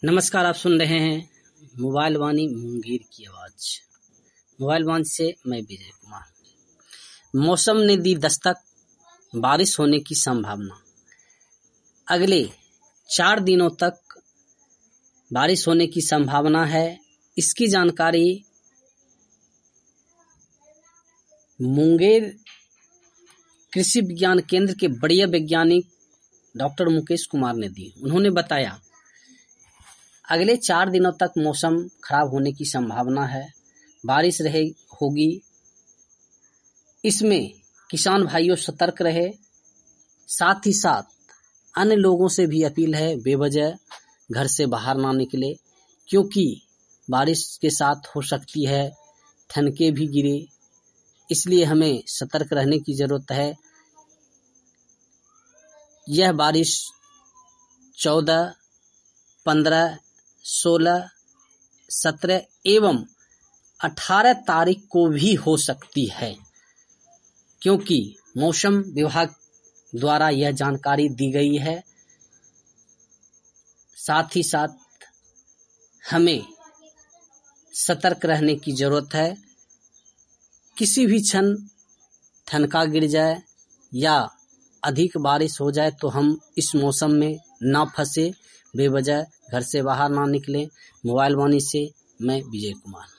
नमस्कार, आप सुन रहे हैं मोबाइल वाणी मुंगेर की आवाज। मोबाइल वाणी से मैं विजय कुमार। मौसम ने दी दस्तक, बारिश होने की संभावना। अगले 4 दिनों तक बारिश होने की संभावना है। इसकी जानकारी मुंगेर कृषि विज्ञान केंद्र के बढ़िया वैज्ञानिक डॉक्टर मुकेश कुमार ने दी। उन्होंने बताया अगले 4 दिनों तक मौसम खराब होने की संभावना है, बारिश होगी। इसमें किसान भाइयों सतर्क रहे। साथ ही साथ अन्य लोगों से भी अपील है बेवजह घर से बाहर ना निकले, क्योंकि बारिश के साथ हो सकती है ठनके भी गिरे। इसलिए हमें सतर्क रहने की जरूरत है। यह बारिश 14, 15, 16, 17 एवं 18 तारीख को भी हो सकती है, क्योंकि मौसम विभाग द्वारा यह जानकारी दी गई है। साथ ही साथ हमें सतर्क रहने की जरूरत है। किसी भी क्षण ठनका गिर जाए या अधिक बारिश हो जाए तो हम इस मौसम में ना फंसे, बेवजह घर से बाहर ना निकलें। मोबाइल वाणी से मैं विजय कुमार।